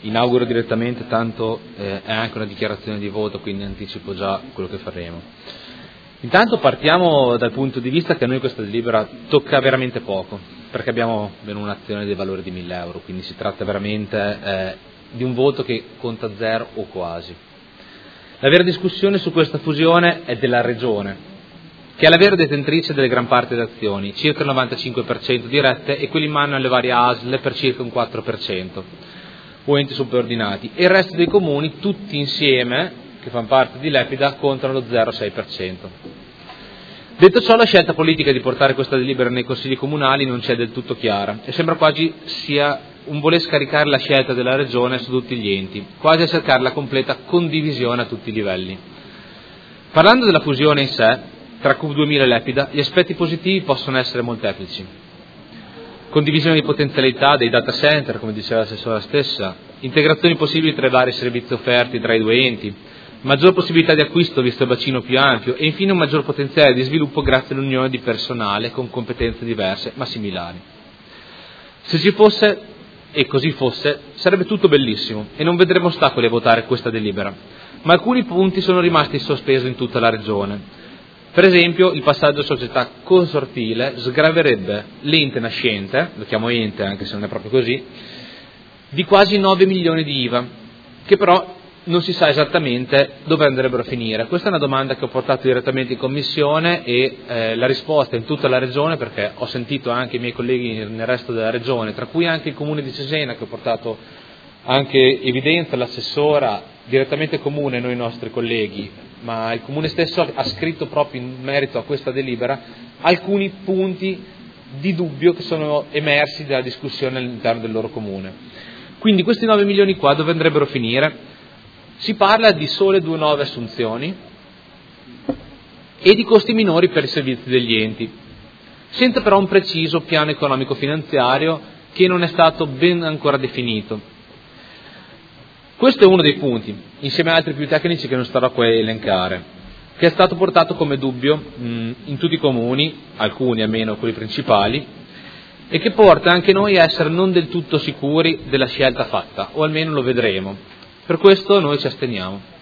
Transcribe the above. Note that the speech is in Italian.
inauguro direttamente, tanto è anche una dichiarazione di voto, quindi anticipo già quello che faremo. Intanto partiamo dal punto di vista che a noi questa delibera tocca veramente poco, perché abbiamo ben un'azione del valore di 1.000 euro, quindi si tratta veramente di un voto che conta zero o quasi. La vera discussione su questa fusione è della Regione, che è la vera detentrice delle gran parte delle azioni, circa il 95% dirette, e quelli in mano alle varie ASL per circa un 4%, o enti subordinati, e il resto dei comuni, tutti insieme, che fanno parte di Lepida, contano lo 0,6%. Detto ciò, la scelta politica di portare questa delibera nei consigli comunali non c'è del tutto chiara, e sembra quasi sia un voler scaricare la scelta della Regione su tutti gli enti, quasi a cercare la completa condivisione a tutti i livelli. Parlando della fusione in sé, tra Q2000 e Lepida, gli aspetti positivi possono essere molteplici. Condivisione di potenzialità dei data center, come diceva l'assessora stessa, integrazioni possibili tra i vari servizi offerti tra i due enti, maggior possibilità di acquisto visto il bacino più ampio e infine un maggior potenziale di sviluppo grazie all'unione di personale con competenze diverse ma similari. Se ci fosse, e così fosse, sarebbe tutto bellissimo e non vedremo ostacoli a votare questa delibera, ma alcuni punti sono rimasti in sospeso in tutta la regione. Per esempio, il passaggio a società consortile sgraverebbe l'ente nascente, lo chiamo ente anche se non è proprio così, di quasi 9 milioni di IVA, che però non si sa esattamente dove andrebbero a finire. Questa è una domanda che ho portato direttamente in commissione e la risposta è in tutta la regione, perché ho sentito anche i miei colleghi nel resto della regione, tra cui anche il comune di Cesena, che ho portato anche evidenza, l'assessora direttamente comune, noi nostri colleghi, ma il comune stesso ha scritto proprio in merito a questa delibera alcuni punti di dubbio che sono emersi dalla discussione all'interno del loro comune. Quindi questi 9 milioni qua dove andrebbero a finire? Si parla di sole 2 nuove assunzioni e di costi minori per i servizi degli enti, senza però un preciso piano economico-finanziario che non è stato ben ancora definito. Questo è uno dei punti, insieme ad altri più tecnici che non starò qua a elencare, che è stato portato come dubbio in tutti i comuni, alcuni almeno quelli principali, e che porta anche noi a essere non del tutto sicuri della scelta fatta, o almeno lo vedremo. Per questo noi ci asteniamo.